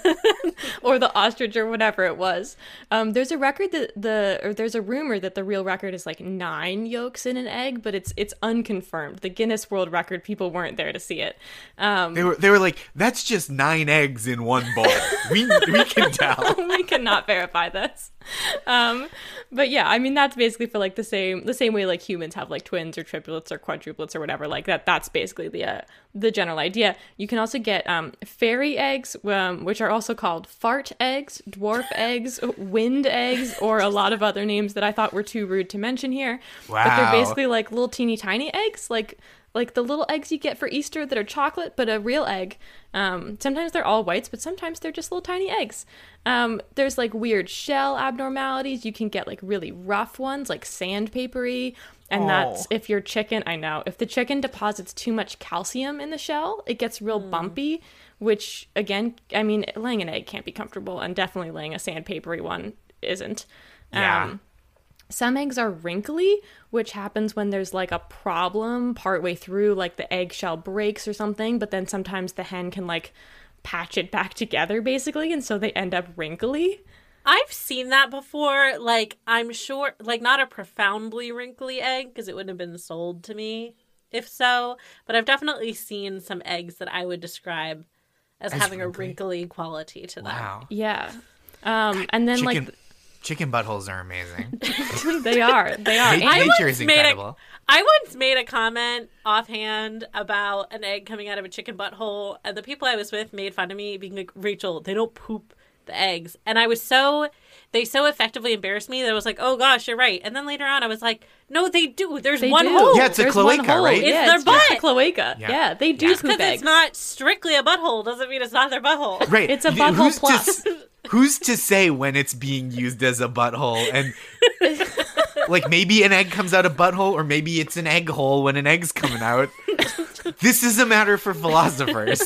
or the ostrich or whatever it was. Um, there's a record that the or there's a rumor that the real record is like nine yolks in an egg, but it's it's unconfirmed. The Guinness World Record people weren't there to see it. Um, they were they were like, that's just nine eggs in one bowl. we we can tell. We cannot verify this. Um, but yeah, I mean that's basically for like the same the same way like humans have like twins or triplets or quadruplets or whatever like that. That's basically the uh, the general idea. You can also get um, fairy eggs, um, which are also called fart eggs, dwarf eggs, wind eggs, or a lot of other names that I thought were too rude to mention here. Wow. But they're basically like little teeny tiny eggs, like like the little eggs you get for Easter that are chocolate, but a real egg. Um, sometimes they're all whites, but sometimes they're just little tiny eggs. Um, there's like weird shell abnormalities. You can get like really rough ones, like sandpapery. And oh. that's if your chicken, I know, if the chicken deposits too much calcium in the shell, it gets real mm. bumpy, which again, I mean, laying an egg can't be comfortable, and definitely laying a sandpapery one isn't. Yeah. Um, Some eggs are wrinkly, which happens when there's like a problem partway through, like the eggshell breaks or something, but then sometimes the hen can like patch it back together basically, and so they end up wrinkly. I've seen that before. Like, I'm sure, like, not a profoundly wrinkly egg, because it wouldn't have been sold to me if so, but I've definitely seen some eggs that I would describe as, as having wrinkly? a wrinkly quality to them. Wow. Yeah. Um, and then Chicken- like... Chicken buttholes are amazing. They are. They are. Nature, nature is incredible. A, I once made a comment offhand about an egg coming out of a chicken butthole, and the people I was with made fun of me, being like, Rachel, they don't poop the eggs. And I was so they so effectively embarrassed me that I was like, oh gosh, you're right. And then later on I was like, no, they do. There's They one do. hole. Yeah, it's a There's cloaca, one hole. right? It's Yeah, their it's just a butt. cloaca. Yeah. Yeah, they do Yeah. Just poop because eggs. it's not strictly a butthole doesn't mean it's not their butthole. Right. It's a Y- butthole who's to plus. s- who's to say when it's being used as a butthole? And like maybe an egg comes out a butthole, or maybe it's an egg hole when an egg's coming out. This is a matter for philosophers.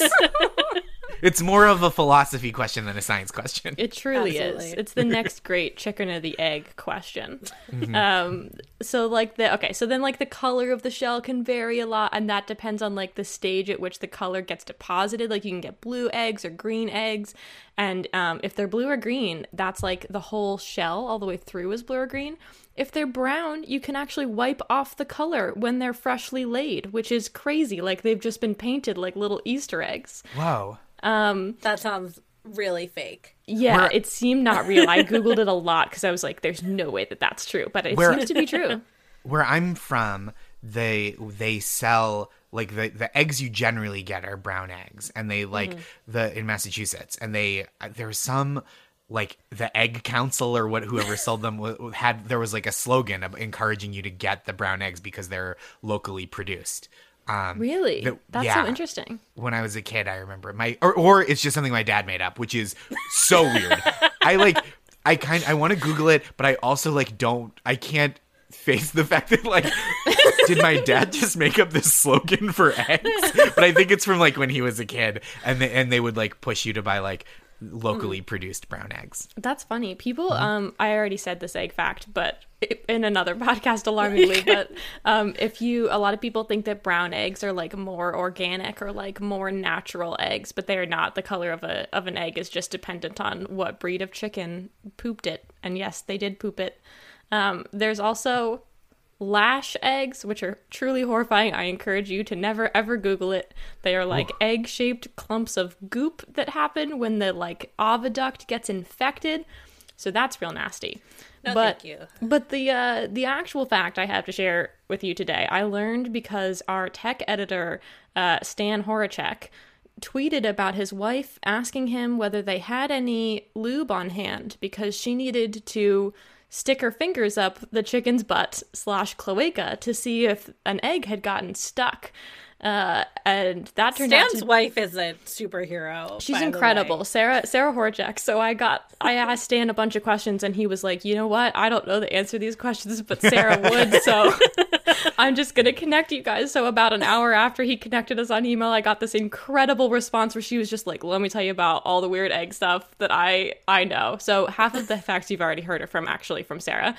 It's more of a philosophy question than a science question. It truly Absolutely. is. It's the next great chicken or the egg question. Um, so like the okay, so then like the color of the shell can vary a lot, and that depends on like the stage at which the color gets deposited. Like you can get blue eggs or green eggs, and um, if they're blue or green, that's like the whole shell all the way through is blue or green. If they're brown, you can actually wipe off the color when they're freshly laid, which is crazy. Like they've just been painted like little Easter eggs. Whoa. That sounds really fake. Yeah, Where- it seemed not real. I Googled it a lot because I was like, there's no way that that's true. But it Where- seems to be true. Where I'm from, they they sell like the the eggs you generally get are brown eggs, and they like the in Massachusetts, and they there's some like the Egg Council or what whoever sold them w- had there was like a slogan of encouraging you to get the brown eggs because they're locally produced. Um, Really? the- That's yeah. so interesting. When I was a kid, I remember my or or it's just something my dad made up, which is so weird. I like I kind I want to Google it, but I also like don't I can't face the fact that like did my dad just make up this slogan for eggs? But I think it's from like when he was a kid, and they, and they would like push you to buy like locally produced brown eggs. That's funny. People, um, I already said this egg fact, but in another podcast, alarmingly, but um, if you, a lot of people think that brown eggs are like more organic or like more natural eggs, but they are not. The color of a of an egg is just dependent on what breed of chicken pooped it. And yes, they did poop it. Um, there's also lash eggs, which are truly horrifying. I encourage you to never ever Google it. They are like egg-shaped clumps of goop that happen when the like oviduct gets infected. So that's real nasty. No, but, thank you. But the uh, the actual fact I have to share with you today, I learned because our tech editor, uh, Stan Horacek, tweeted about his wife asking him whether they had any lube on hand because she needed to stick her fingers up the chicken's butt slash cloaca to see if an egg had gotten stuck. Uh, and that turned out Stan's to wife is a superhero. She's by the incredible. way. Sarah Sarah Horacek. So I got I asked Stan a bunch of questions and he was like, you know what? I don't know the answer to these questions, but Sarah would, so I'm just gonna connect you guys. So about an hour after he connected us on email, I got this incredible response where she was just like, let me tell you about all the weird egg stuff that I I know. So half of the facts you've already heard are from actually from Sarah.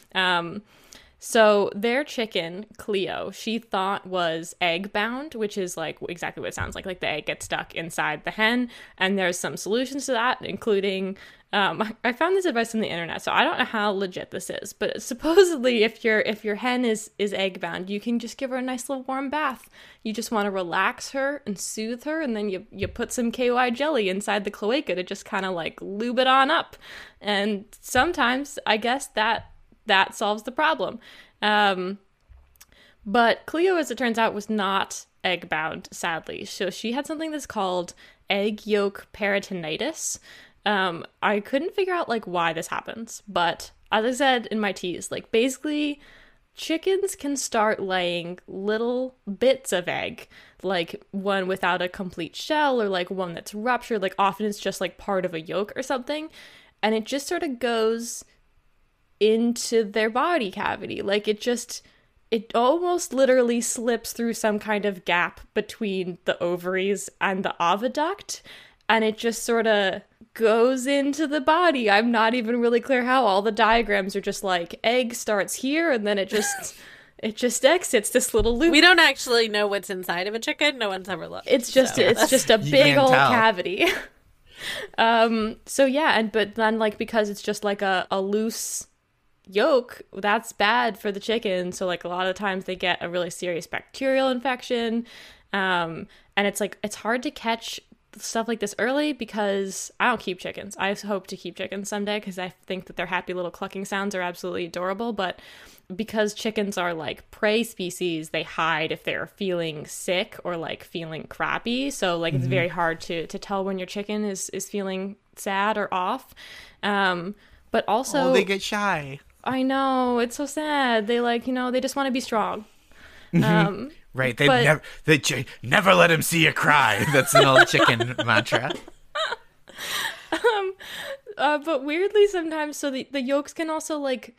Um So their chicken, Cleo, she thought was egg bound, which is like exactly what it sounds like. Like the egg gets stuck inside the hen. And there's some solutions to that, including, um, I found this advice on the internet, so I don't know how legit this is, but supposedly if your if your hen is, is egg bound, you can just give her a nice little warm bath. You just want to relax her and soothe her, and then you, you put some K Y jelly inside the cloaca to just kind of like lube it on up. And sometimes, I guess that that solves the problem. Um, but Cleo, as it turns out, was not egg bound, sadly. So she had something that's called egg yolk peritonitis. Um, I couldn't figure out like why this happens, but as I said in my tease, like basically chickens can start laying little bits of egg, like one without a complete shell or like one that's ruptured. Like often it's just like part of a yolk or something. And it just sort of goes into their body cavity. Like it just, it almost literally slips through some kind of gap between the ovaries and the oviduct, and it just sort of goes into the body. I'm not even really clear how. All the diagrams are just like egg starts here and then it just it just exits this little loop. We don't actually know what's inside of a chicken. No one's ever looked. It's just so it's just a You big can't old tell. cavity. um so yeah, and but then like because it's just like a, a loose yolk, that's bad for the chicken. So like a lot of times they get a really serious bacterial infection. Um and it's like it's hard to catch stuff like this early because I don't keep chickens. I hope to keep chickens someday because I think that their happy little clucking sounds are absolutely adorable. But because chickens are like prey species, they hide if they're feeling sick or like feeling crappy. So like mm-hmm. it's very hard to to tell when your chicken is is feeling sad or off. Um, But also, oh, they get shy. I know, it's so sad. They like, you know, they just want to be strong. Um, right. They but, never, they ch- never let him see you cry. That's an old chicken mantra. Um, uh, but weirdly sometimes, so the, the yolks can also like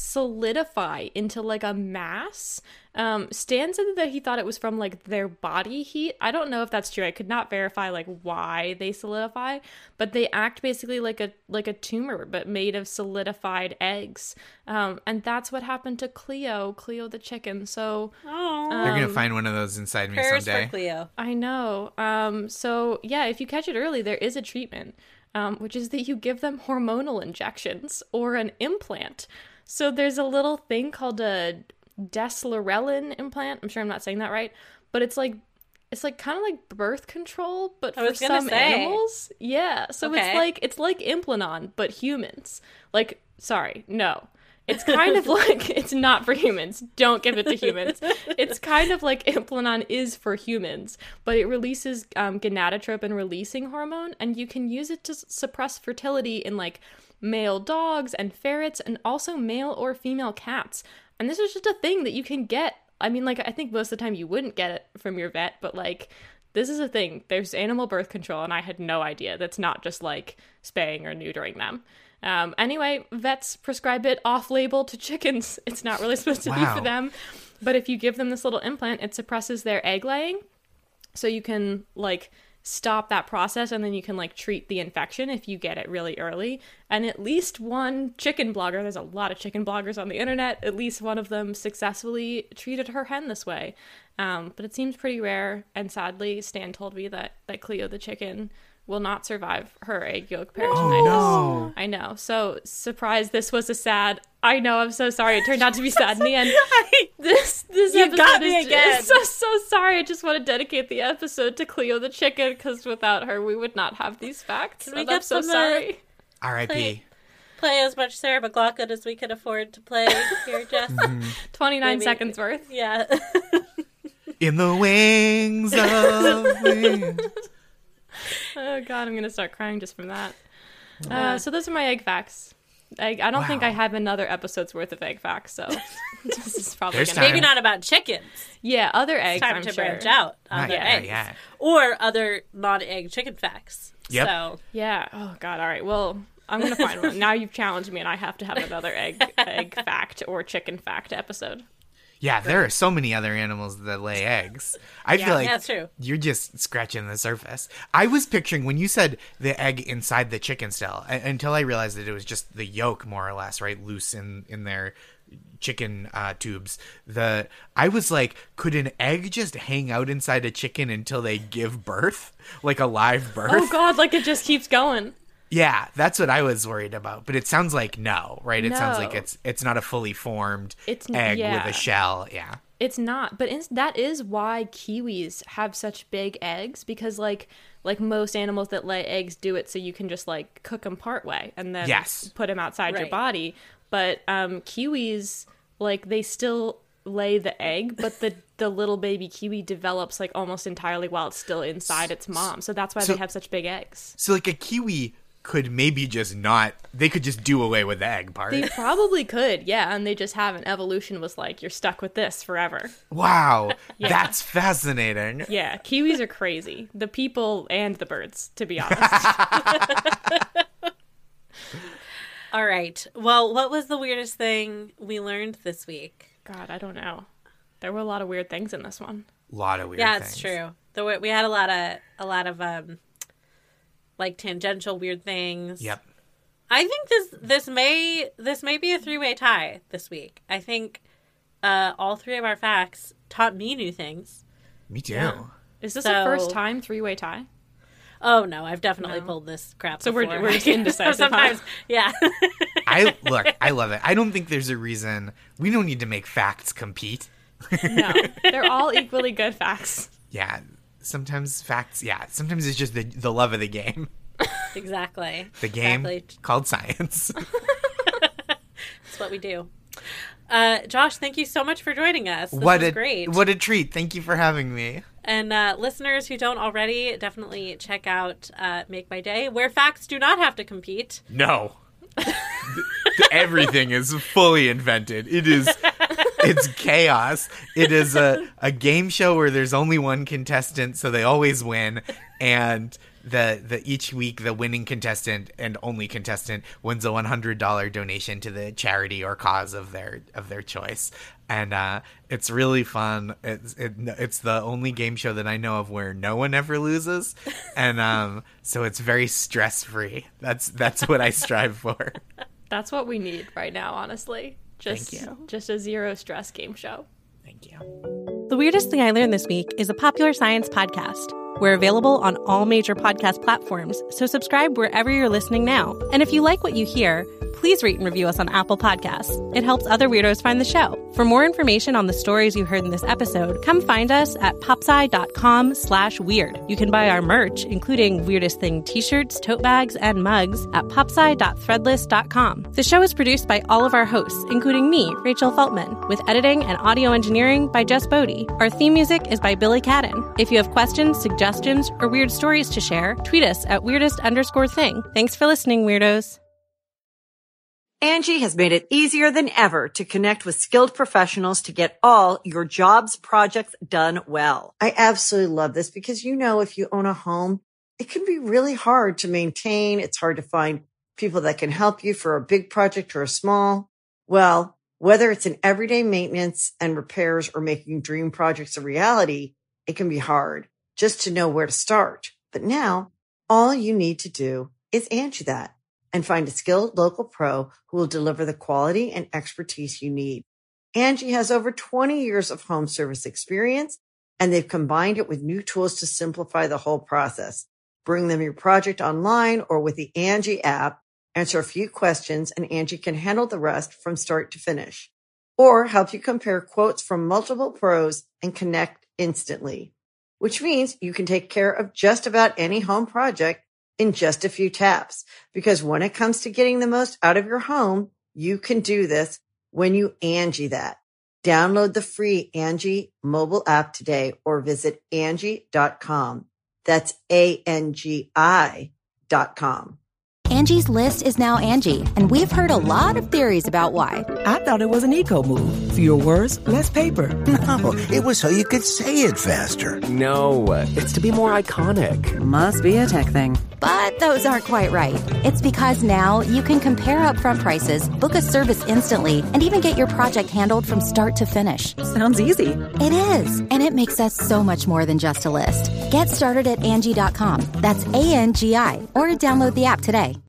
solidify into like a mass. Um, Stan said that he thought it was from like their body heat. I don't know if that's true. I could not verify like why they solidify, but they act basically like a like a tumor, but made of solidified eggs. Um, and that's what happened to Cleo, Cleo the chicken. So Oh, They're gonna um, find one of those inside me prayers someday. for Cleo. I know. Um, so yeah, if you catch it early, there is a treatment, um, which is that you give them hormonal injections or an implant. So there's a little thing called a deslorelin implant. I'm sure I'm not saying that right, but it's like it's like kind of like birth control, but I for was gonna some say. animals. Yeah. So Okay. it's like it's like Implanon, but humans. Like, sorry, no. It's kind of like, it's not for humans. Don't give it to humans. It's kind of like Implanon is for humans, but it releases um, gonadotropin releasing hormone, and you can use it to s- suppress fertility in like male dogs and ferrets, and also male or female cats. And this is just a thing that you can get. I mean, like, I think most of the time you wouldn't get it from your vet, but like, this is a thing. There's animal birth control, and I had no idea. That's not just like spaying or neutering them. Um, anyway, vets prescribe it off-label to chickens. It's not really supposed to be Wow. for them. But if you give them this little implant, it suppresses their egg laying. So you can like stop that process, and then you can like treat the infection if you get it really early. And at least one chicken blogger, there's a lot of chicken bloggers on the internet, at least one of them successfully treated her hen this way. Um, but it seems pretty rare. And sadly, Stan told me that, that Cleo the chicken will not survive her egg yolk peritonitis. no. I know. So surprised this was a sad. I know. I'm so sorry. It turned out to be sad in the end. This this You episode got me is again. so so sorry. I just want to dedicate the episode to Cleo the chicken, because without her, we would not have these facts. Can we And get I'm so some, uh, sorry. R I P Play- Play as much Sarah McLachlan as we could afford to play here, Jess. twenty-nine maybe- seconds worth. Yeah. In the wings of wind. Oh god, I'm gonna start crying just from that. Uh, so those are my egg facts. I, I don't think Wow. I have another episode's worth of egg facts, so this is probably There's gonna Maybe time. not about chickens. yeah other eggs. It's time I'm to sure. branch out Not other yet, eggs. yeah. Or other non-egg chicken facts. Yep. So, Yeah. Oh God. All right. Well, I'm gonna find one. Now you've challenged me, and I have to have another egg egg fact or chicken fact episode. Yeah, there are so many other animals that lay eggs. I Yeah, feel like that's true. you're just scratching the surface. I was picturing when you said the egg inside the chicken still, a- until I realized that it was just the yolk, more or less, right, loose in in their chicken uh, tubes. The I was like, could an egg just hang out inside a chicken until they give birth, like a live birth? Oh God! Like it just keeps going. Yeah, that's what I was worried about. But it sounds like no, right? It sounds like No. it's it's not a fully formed It's- egg yeah. with a shell. Yeah. It's not, but it's, that is why kiwis have such big eggs, because like like most animals that lay eggs do it so you can just like cook them part way and then Yes. put them outside your Right. body. But um, kiwis, like they still lay the egg, but the the little baby kiwi develops like almost entirely while it's still inside its mom. So that's why So- they have such big eggs. So like a kiwi could maybe just not, they could just do away with the egg part. They probably could, yeah, and they just haven't. Evolution was like, you're stuck with this forever. Wow, that's fascinating. Yeah, kiwis are crazy. The people and the birds, to be honest. all right. Well, what was the weirdest thing we learned this week? God, I don't know. There were a lot of weird things in this one. A lot of weird Yeah, things. it's true. There were, we had a lot of a lot of um like tangential weird things. Yep. I think this this may this may be a three-way tie this week. I think uh, all three of our facts taught me new things. Me too. Yeah. Is this So- a first time three-way tie? Oh no, I've definitely No. pulled this crap. So we're- before. we're just indecisive, huh? Sometimes, yeah. I look, I love it. I don't think there's a reason we don't need to make facts compete. No, they're all equally good facts. Yeah. Sometimes facts, yeah. Sometimes it's just the the love of the game. exactly. The game Exactly. called science. That's what we do. Uh, Josh, thank you so much for joining us. This what was a great. what a treat. Thank you for having me. And uh, listeners who don't already, definitely check out uh, Make My Day, where facts do not have to compete. No. everything is fully invented. It is, it's chaos. It is a, a game show where there's only one contestant, so they always win. And the the each week the winning contestant and only contestant wins a one hundred dollars donation to the charity or cause of their of their choice. And uh, it's really fun. It's it, it's the only game show that I know of where no one ever loses, and um, so it's very stress free. That's that's what I strive for. That's what we need right now, honestly. Just Thank you. just a zero stress game show. Thank you. The Weirdest Thing I Learned This Week is a Popular Science podcast. We're available on all major podcast platforms, so subscribe wherever you're listening now. And if you like what you hear, please rate and review us on Apple Podcasts. It helps other weirdos find the show. For more information on the stories you heard in this episode, come find us at popsci.com slash weird. You can buy our merch, including Weirdest Thing t-shirts, tote bags, and mugs at popsci dot threadless dot com. The show is produced by all of our hosts, including me, Rachel Feltman, with editing and audio engineering by Jess Bodie. Our theme music is by Billy Cadden. If you have questions, suggestions, or weird stories to share, tweet us at weirdest underscore thing. Thanks for listening, weirdos. Angie has made it easier than ever to connect with skilled professionals to get all your jobs projects done well. I absolutely love this because, you know, if you own a home, it can be really hard to maintain. It's hard to find people that can help you for a big project or a small. Well, whether it's in everyday maintenance and repairs or making dream projects a reality, it can be hard just to know where to start. But now all you need to do is Angie that and find a skilled local pro who will deliver the quality and expertise you need. Angie has over twenty years of home service experience, and they've combined it with new tools to simplify the whole process. Bring them your project online or with the Angie app, answer a few questions, and Angie can handle the rest from start to finish. Or help you compare quotes from multiple pros and connect instantly, which means you can take care of just about any home project in just a few taps. Because when it comes to getting the most out of your home, you can do this when you Angie that. Download the free Angie mobile app today or visit Angie dot com. That's A N G I dot com. Angie's List is now Angie, and we've heard a lot of theories about why. I thought it was an eco move. Fewer words, less paper. No, it was so you could say it faster. No, it's to be more iconic. Must be a tech thing. But those aren't quite right. It's because now you can compare upfront prices, book a service instantly, and even get your project handled from start to finish. Sounds easy. It is, and it makes us so much more than just a list. Get started at Angie dot com. That's A N G I, or download the app today.